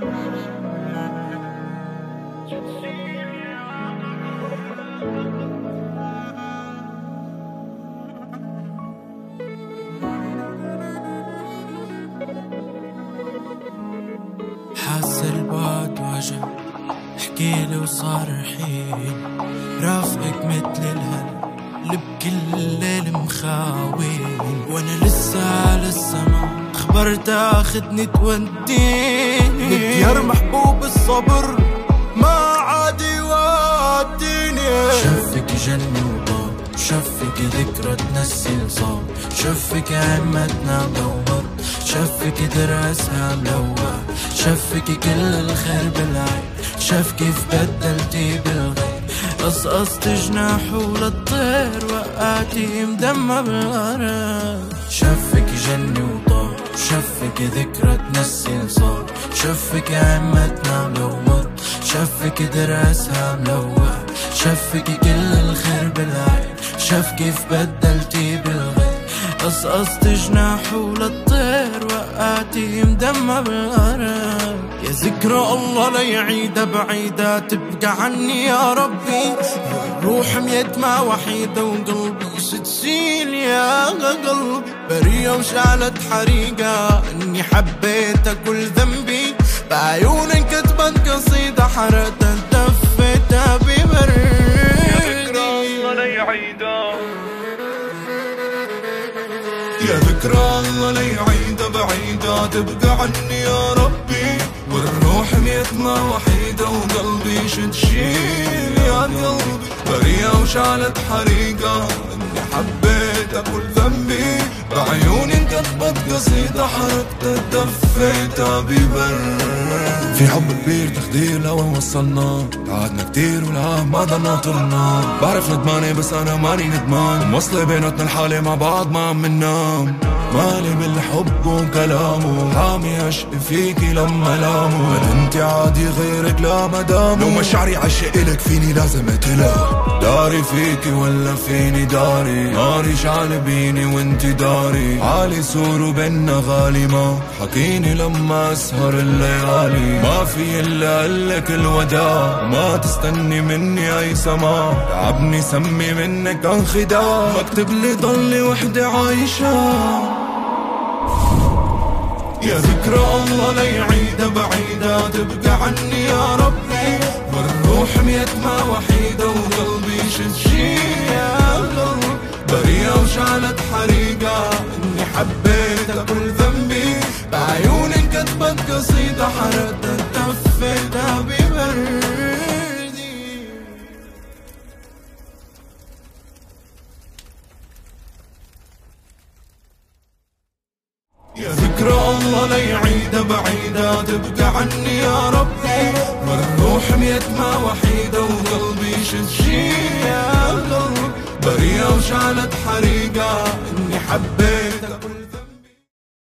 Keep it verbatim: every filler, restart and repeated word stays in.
حاس البعد وجع، احكيلي وصار الحين رافقك مثل الهلا اللي بكل الليل مخاوين، وانا لسه على السما اخبار تاخدني توديني بديار محبوب الصبر ما عاد يوديني. شفك جنة وطار، شفك ذكرى تنسي الصار، شفك عمتنا مدور، شفك دراسها ملوع، شفك كل الخير بالعين، شاف كيف بدلتي بالغير، قصقصت جناحه للطير وقعتي مدمى بالغرام. شفك جنة وطار، شفك ذكرى تنسي الصار، شفك عمتنا ملوع، شفك دراسها ملوع، شفك كل الخير بالعين، شاف كيف بدلتي بالغير، قصقصت جناحه للطير وقعتي مدمى بالغرام. يا ذكرى الله لا يعيدها بعيدة تبقى عني يا ربي، الروح ميتمة وحيدة وقلبي ستسيل يا قلبي، برية وشعلت حريقة اني حبيتها كل ذنبي، بعيونك كتبت قصيدة حرقتها دفتها ببردي. يا ذكرى الله لا يعيدها، يا ذكرى الله لا يعيدها بعيدة تبقى عني يا ربي، والروح ميتنا وحيدة وقلبي شتشيل يا قلبي، برية وشعلت حريقة اني حبيتها كل ذنبي، بعيوني انكتبت قصيدة حرقتها دفيتها ببر. في حب كبير تخدير لوين وصلنا، قعدنا كتير والعام ما ضلنا طرنا، بعرف ندماني بس انا ماني ندمان، موصلة بيناتنا الحالة مع بعض ما عم ننام، مالي بالحب وكلامه، حامي اشق فيكي لما لامه، من انت عادي غيرك لا مدامه، لو مشاعري عشق الك فيني لازم اقتلها، داري فيكي ولا فيني داري، ناري شعل بيني وانت داري، عالي سور وبيننا غالي، ما حكيني لما اسهر الليالي، ما في الا قلك الوداع، ما تستني مني اي سماع، تعبني سمي منك انخداع، مكتب لي ضلي وحدي عايشة. يا ذكرى الله لا يعيدها بعيدة تبقى عني يا ربي، والروح ميتمة وحيدة وقلبي شتشيل يا قلبي، برية وشعلت حريقة اني حبيتها كل ذنبي، بعيوني انكتبت قصيدة حرقتها دفيتها ببردي. يا ذكرى الله لا يعيدها بعيدة تبقى عني يا ربي، والروح ميتمة وحيدة وقلبي شتشيل يا قلبي، برية وشعلت حريقة اني حبيتها كل